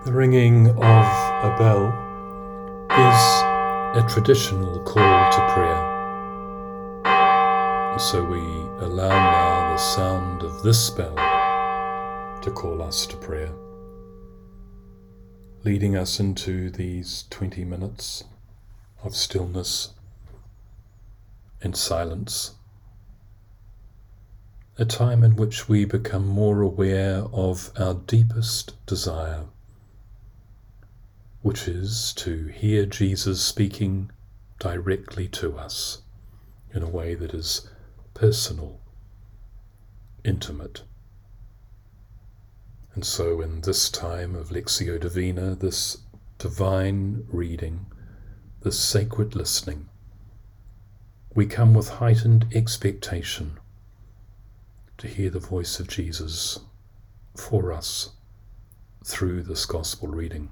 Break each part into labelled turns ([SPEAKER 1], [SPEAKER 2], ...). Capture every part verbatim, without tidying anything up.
[SPEAKER 1] The ringing of a bell is a traditional call to prayer. And so we allow now the sound of this bell to call us to prayer, leading us into these twenty minutes of stillness and silence, a time in which we become more aware of our deepest desire, which is to hear Jesus speaking directly to us in a way that is personal, intimate. And so in this time of Lectio Divina, this divine reading, this sacred listening, we come with heightened expectation to hear the voice of Jesus for us through this gospel reading.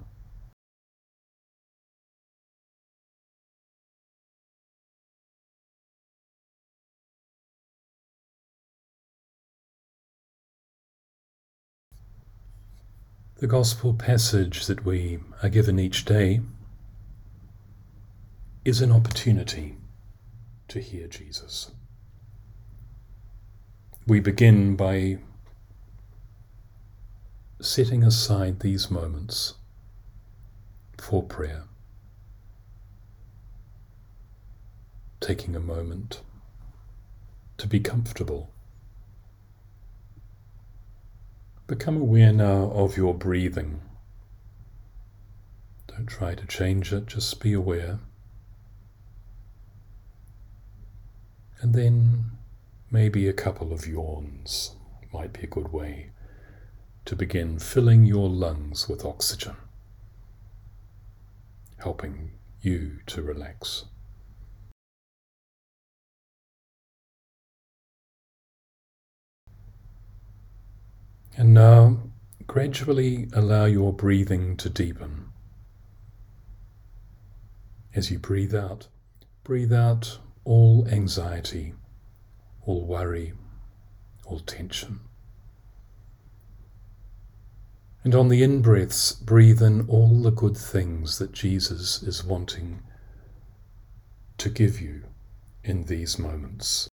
[SPEAKER 1] The gospel passage that we are given each day is an opportunity to hear Jesus. We begin by setting aside these moments for prayer, taking a moment to be comfortable. Become aware now of your breathing. Don't try to change it, just be aware. And then maybe a couple of yawns might be a good way to begin filling your lungs with oxygen, helping you to relax. And now, gradually allow your breathing to deepen. As you breathe out, breathe out all anxiety, all worry, all tension. And on the in-breaths, breathe in all the good things that Jesus is wanting to give you in these moments.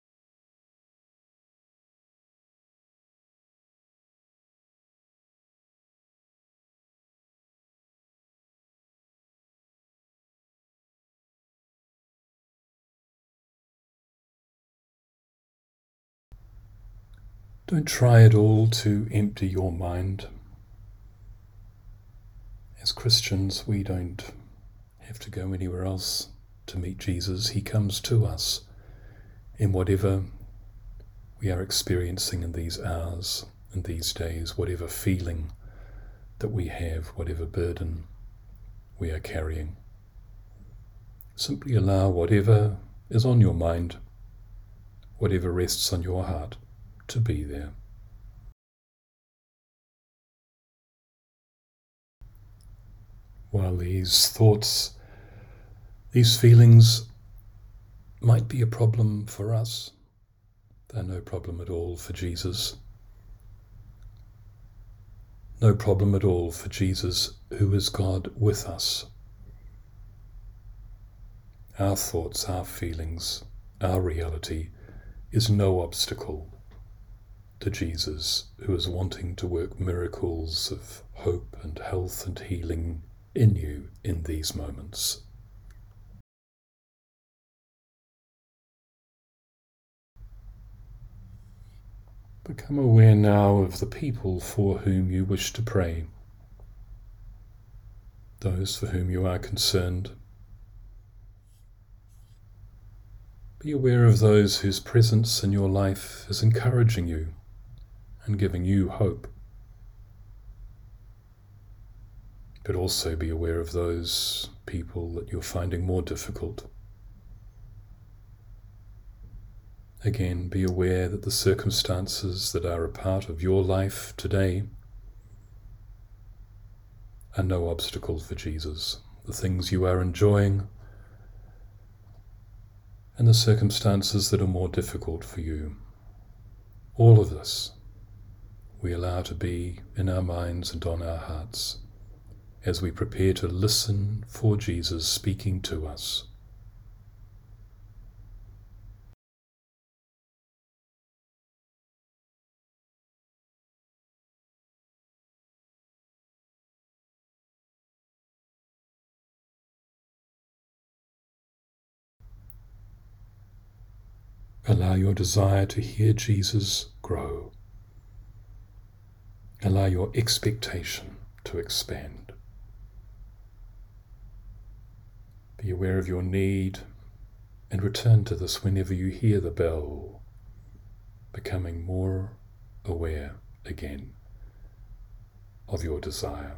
[SPEAKER 1] Don't try at all to empty your mind. As Christians, we don't have to go anywhere else to meet Jesus. He comes to us in whatever we are experiencing in these hours, in these days, whatever feeling that we have, whatever burden we are carrying. Simply allow whatever is on your mind, whatever rests on your heart, to be there. While these thoughts, these feelings might be a problem for us, they're no problem at all for Jesus. No problem at all for Jesus, who is God with us. Our thoughts, our feelings, our reality is no obstacle to Jesus, who is wanting to work miracles of hope and health and healing in you in these moments. Become aware now of the people for whom you wish to pray, those for whom you are concerned. Be aware of those whose presence in your life is encouraging you and giving you hope. But also be aware of those people that you're finding more difficult. Again, be aware that the circumstances that are a part of your life today are no obstacle for Jesus. The things you are enjoying and the circumstances that are more difficult for you. All of this we allow to be in our minds and on our hearts as we prepare to listen for Jesus speaking to us. Allow your desire to hear Jesus grow. Allow your expectation to expand. Be aware of your need and return to this whenever you hear the bell, becoming more aware again of your desire.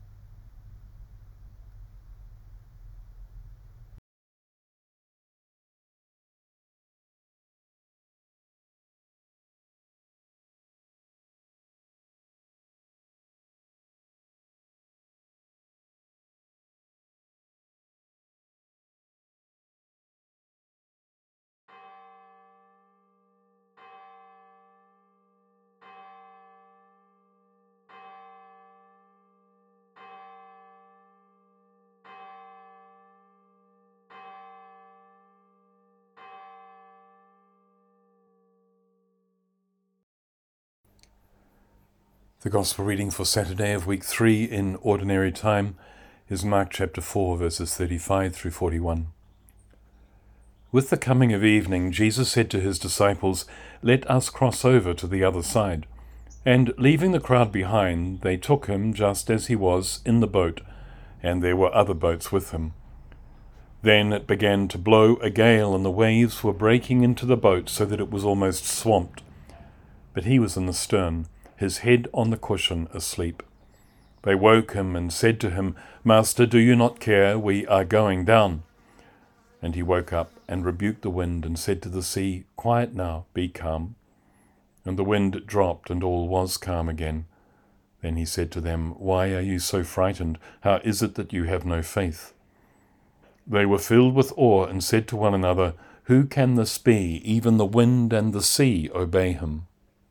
[SPEAKER 1] The Gospel reading for Saturday of week three in Ordinary Time is Mark chapter four, verses thirty-five through forty-one. With the coming of evening, Jesus said to his disciples, "Let us cross over to the other side." And leaving the crowd behind, they took him just as he was in the boat, and there were other boats with him. Then it began to blow a gale, and the waves were breaking into the boat so that it was almost swamped. But he was in the stern, his head on the cushion, asleep. They woke him and said to him, "Master, do you not care? We are going down." And he woke up and rebuked the wind and said to the sea, "Quiet now, be calm." And the wind dropped, and all was calm again. Then he said to them, "Why are you so frightened? How is it that you have no faith?" They were filled with awe and said to one another, "Who can this be? Even the wind and the sea obey him."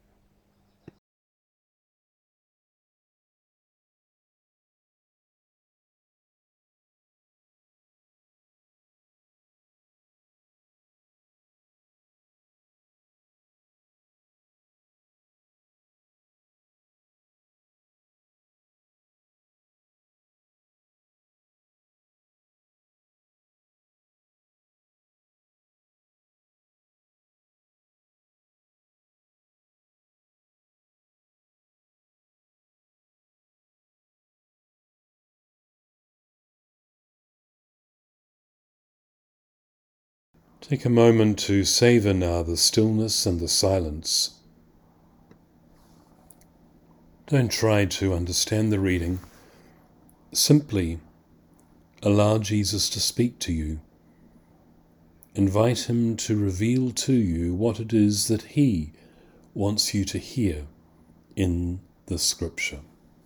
[SPEAKER 1] Take a moment to savor now the stillness and the silence. Don't try to understand the reading. Simply allow Jesus to speak to you. Invite him to reveal to you what it is that he wants you to hear in the scripture.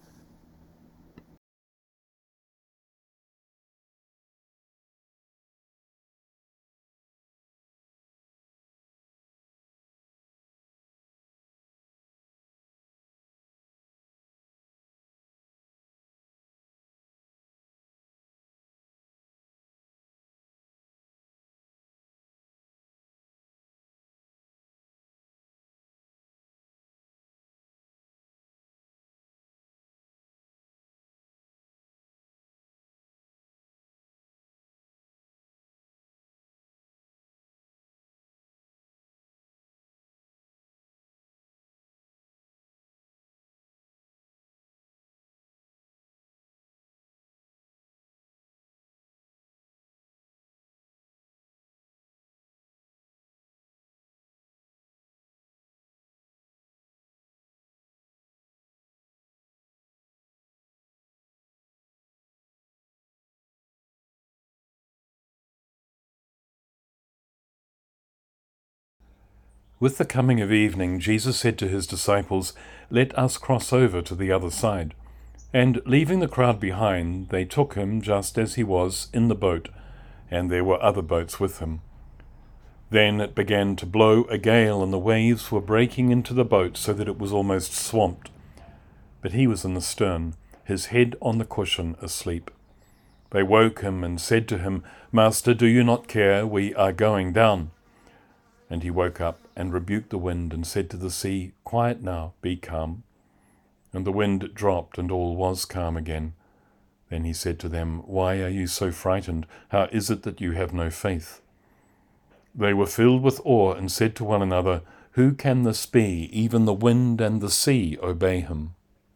[SPEAKER 1] With the coming of evening, Jesus said to his disciples, "Let us cross over to the other side." And leaving the crowd behind, they took him just as he was in the boat, and there were other boats with him. Then it began to blow a gale, and the waves were breaking into the boat so that it was almost swamped. But he was in the stern,
[SPEAKER 2] his head on the cushion, asleep. They woke him and said to him, "Master, do you not care? We are going down." And he woke up and rebuked the wind and said to the sea, "Quiet now, be calm." And the wind dropped, and all was calm again. Then he said to them, "Why are you so frightened? How is it that you have no faith?" They were filled with awe and said to one another, "Who can this be? Even the wind and the sea obey him."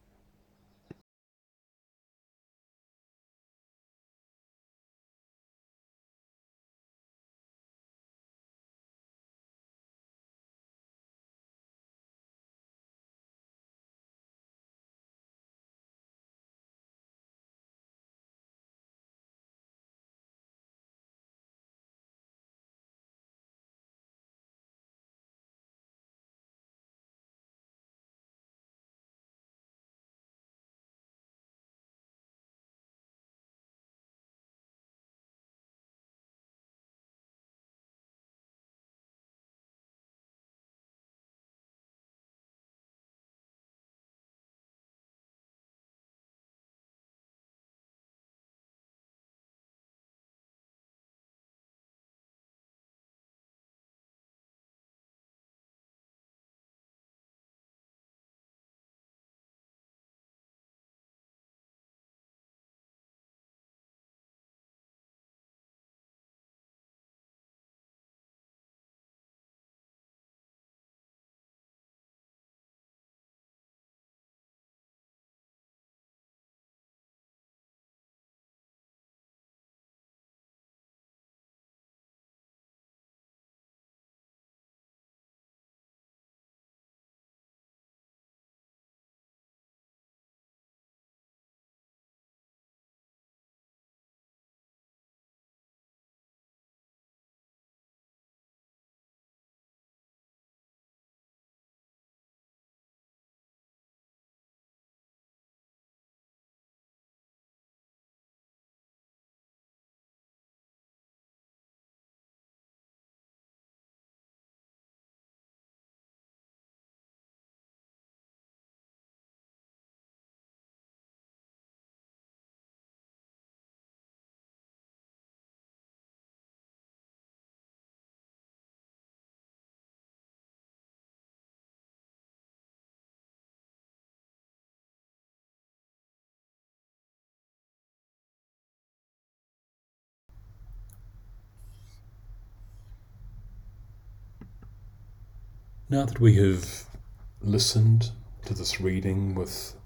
[SPEAKER 1] Now that we have listened to this reading with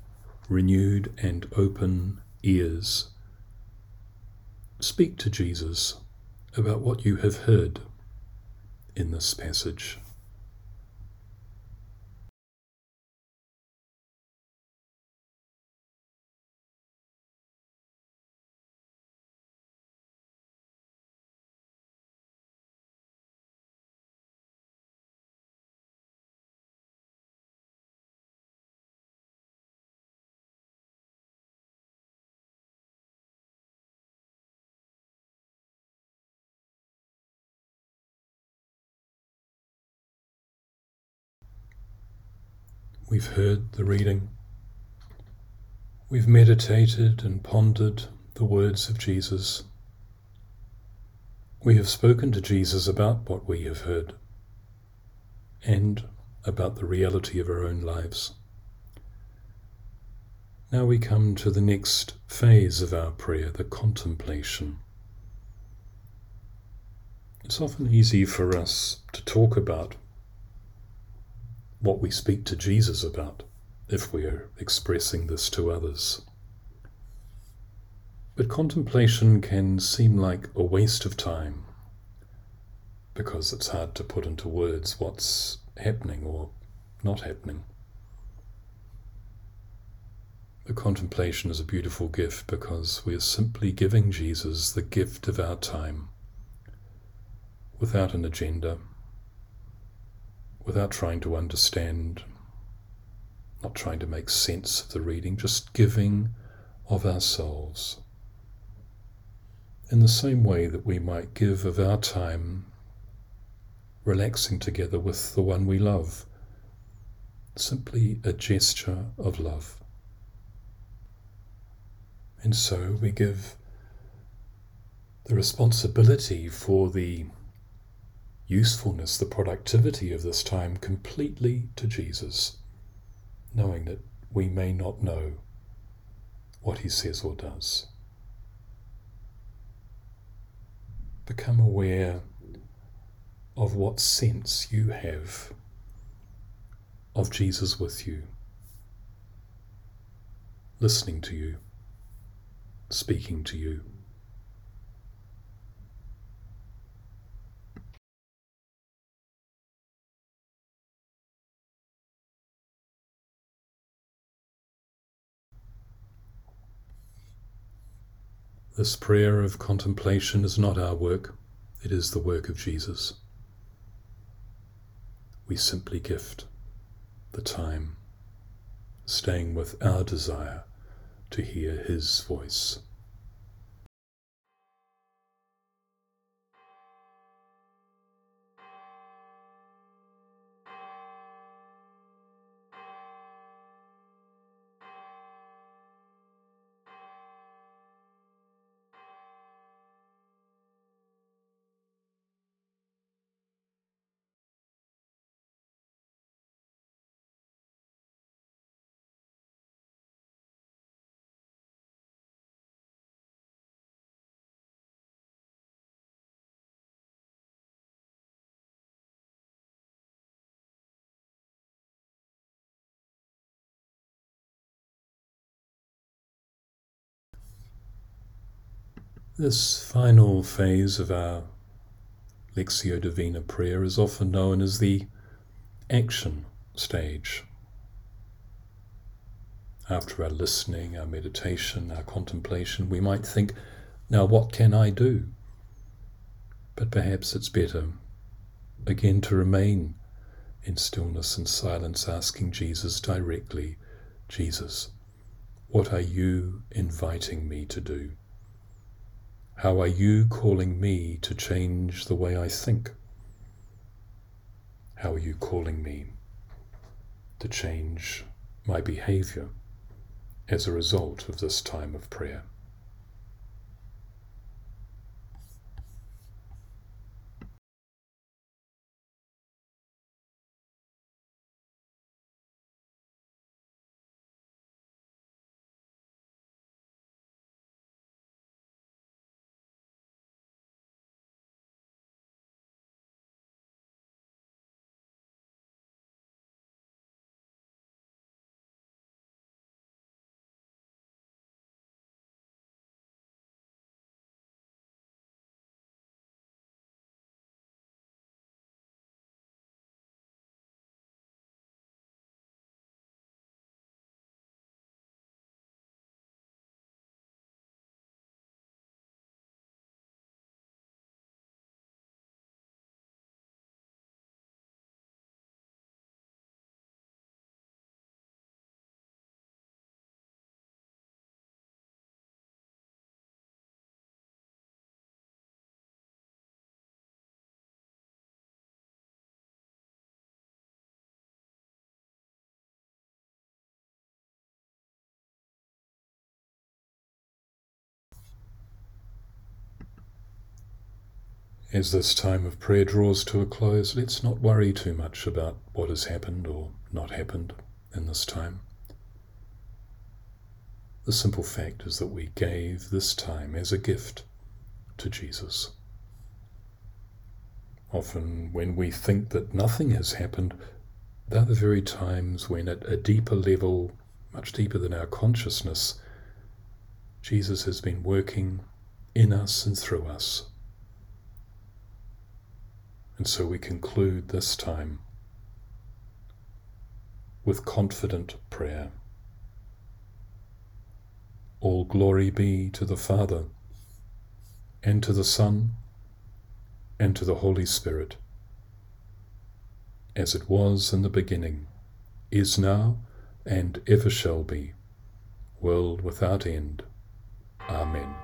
[SPEAKER 1] renewed and open ears, speak to Jesus about what you have heard in this passage. We've heard the reading. We've meditated and pondered the words of Jesus. We have spoken to Jesus about what we have heard and about the reality of our own lives. Now we come to the next phase of our prayer, the contemplation. It's often easy for us to talk about what we speak to Jesus about if we are expressing this to others. But contemplation can seem like a waste of time because it's hard to put into words what's happening or not happening. The contemplation is a beautiful gift because we are simply giving Jesus the gift of our time without an agenda, without trying to understand, not trying to make sense of the reading, just giving of ourselves. In the same way that we might give of our time relaxing together with the one we love, simply a gesture of love. And so we give the responsibility for the usefulness, the productivity of this time completely to Jesus, knowing that we may not know what he says or does. Become aware of what sense you have of Jesus with you, listening to you, speaking to you. This prayer of contemplation is not our work, it is the work of Jesus. We simply gift the time, staying with our desire to hear his voice. This final phase of our Lectio Divina prayer is often known as the action stage. After our listening, our meditation, our contemplation, we might think, now what can I do? But perhaps it's better, again, to remain in stillness and silence, asking Jesus directly, Jesus, what are you inviting me to do? How are you calling me to change the way I think? How are you calling me to change my behavior as a result of this time of prayer? As this time of prayer draws to a close, let's not worry too much about what has happened or not happened in this time. The simple fact is that we gave this time as a gift to Jesus. Often when we think that nothing has happened, they're the very times when at a deeper level, much deeper than our consciousness, Jesus has been working in us and through us. And so we conclude this time with confident prayer. All glory be to the Father, and to the Son, and to the Holy Spirit, as it was in the beginning, is now, and ever shall be, world without end. Amen.